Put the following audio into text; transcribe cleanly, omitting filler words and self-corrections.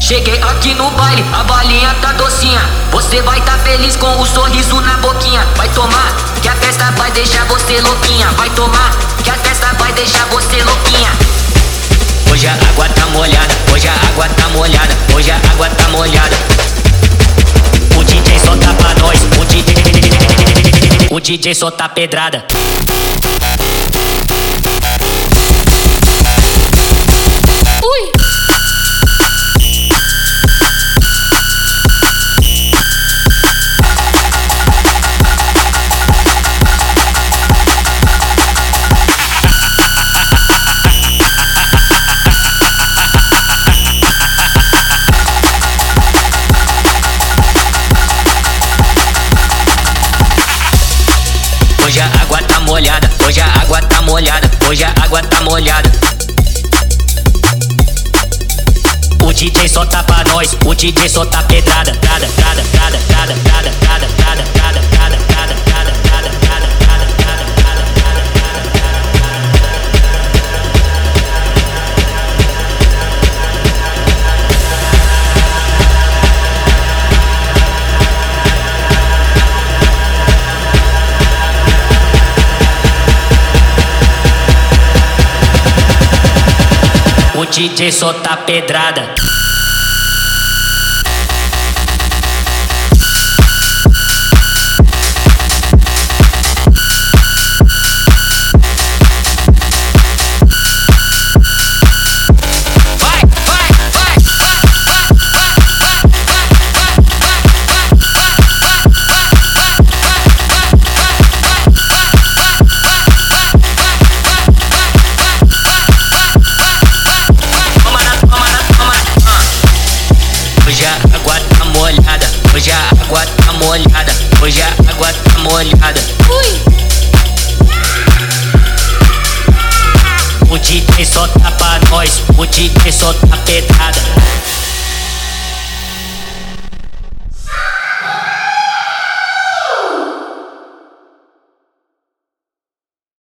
Cheguei aqui no baile, a balinha tá docinha. Você vai tá feliz com o sorriso na boquinha. Vai tomar, que a festa vai deixar você louquinha. Vai tomar, que a festa vai deixar você louquinha. Hoje a água tá molhada, hoje a água tá molhada, hoje a água tá molhada. O DJ solta pra nós, o DJ solta pedrada. Hoje a água tá molhada, hoje a água tá molhada, hoje a água tá molhada. O DJ solta pra nós, o DJ solta pedrada, pedrada, pedrada, pedrada, pedrada, pedrada, pedrada, pedrada, pedrada, pedrada, pedrada, pedrada, pedrada. O DJ solta pedrada. Hoje a água tá molhada, hoje a água tá molhada, hoje a água tá molhada. O DJ solta pra nós, o DJ solta pedrada.